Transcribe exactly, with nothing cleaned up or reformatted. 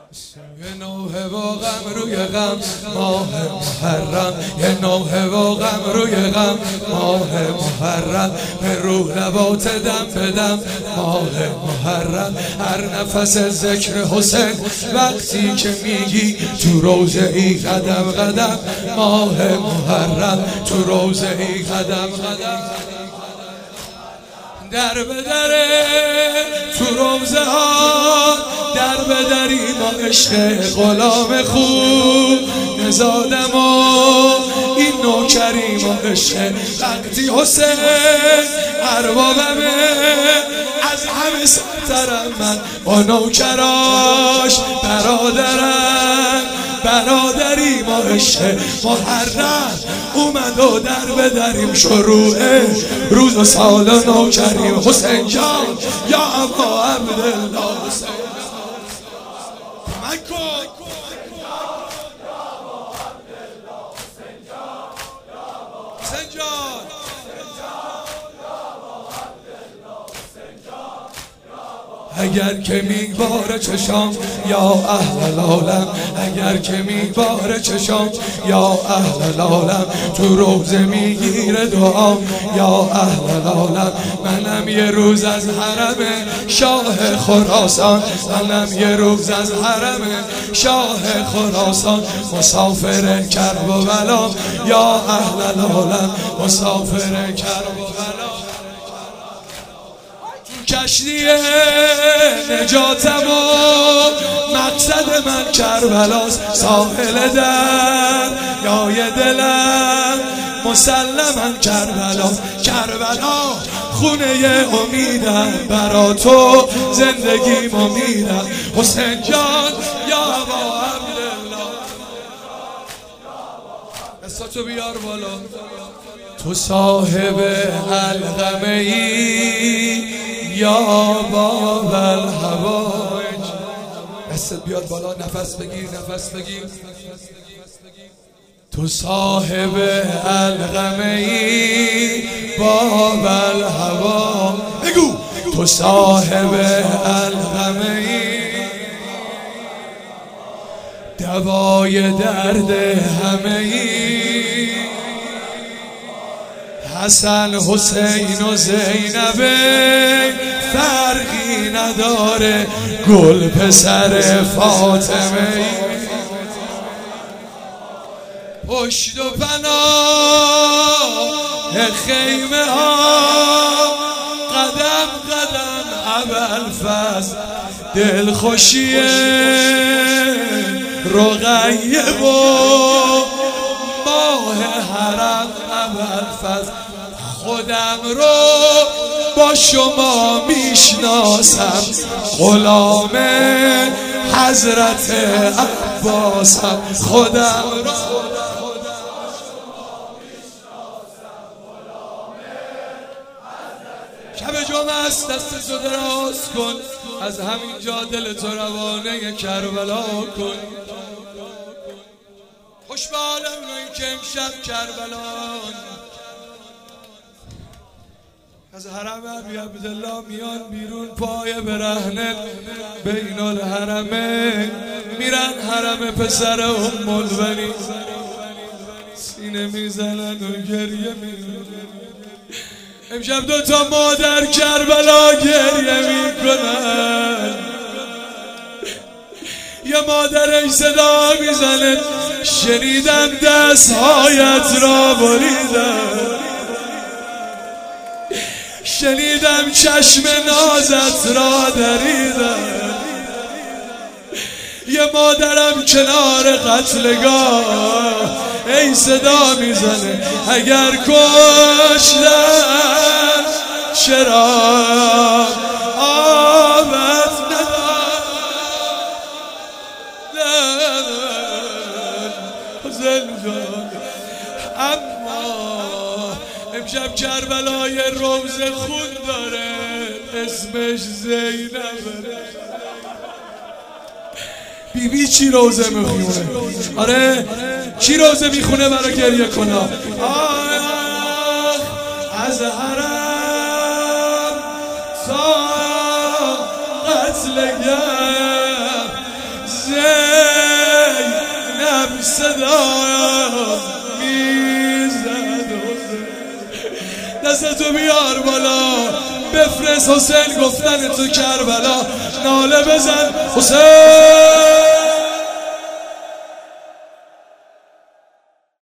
یه نوحه و غم روی غم ماه محرم، یه نوحه و غم روی غم ماه محرم، به روح نبات دم بدم ماه محرم. هر نفس ذکر حسین وقتی که میگی تو روزه ای قدم قدم ماه محرم، تو روزه ای قدم قدم. در به دره تو روزه ها در به دری ما عشق غلام خوب نزادم و این نوکری ما عشق وقتی حسین اربابمه از همه سرترم من با نوکراش برادرم برادری ما عشق محرم اومد و در به دریم شروع روز و سال و نوکریم حسین جان یا ابا عبدالله حسین کمک کن حسین جان اگر که میباره چشام یا اهل العالم، اگر که میباره چشام یا اهل العالم، تو روزه میگیره دعام یا اهل العالم. منم یه روز از حرم شاه خراسان، منم یه روز از حرم شاه خراسان، مسافر کرب و بلام یا اهل العالم، مسافر کرب و بلام. کشتی نجاتم و مقصد من کربلاست، ساحل در یای دلم مسلماً کربلاست. کربلا خونه امیدم برا تو زندگیم امیدم حسین جان یا ابا عبدالله. دستاتو بیار بالا. تو صاحب علقمه ای یا باب الحوائج. دستت بیاد بالا، نفس بگیر نفس بگیر. تو صاحب علقمه ای باب الهوا، بگو تو صاحب علقمه ای دوای درد همه ای. حسن حسین و زینبه فرقی نداره، گل پسر فاطمه ای. پشت و پناه خیمه ها قدم قدم ابوالفضل، دلخوشی رقیه و ماه حرم ابوالفضل. خودم رو با شما میشناسم، غلام حضرت عباسم. خودم رو شب جمعه است، دست تو دراز کن، از همینجا دل تو روانه کربلا کن. خوش به حال اونایی که امشب کربلان از حرم ابی عبدالله میان بیرون، پای برهنه بین الحرمه میرن حرم پسر ام البنین، سینه میزنن و گریه میکنن. امشب دو تا مادر کربلا گریه میکنن، یه مادر ای صدا میزنه شنیدم دستهایت را بریدم، شنیدم چشم نازت را دریدم. یه مادرم کنار قتلگاه ای صدا میزنه اگر کشتن چرا آبت ندارن. اما امشب کربلای روز خون داره، اسمش زینبه. بی بی چی روزه میخونه؟ آره چی روزه میخونه برای گریه کنه؟ آه از حرم تا قتلگاه صدایم میزد دستتو بیار بالا بفرست حسین گفتن تو کربلا ناله بزن حسین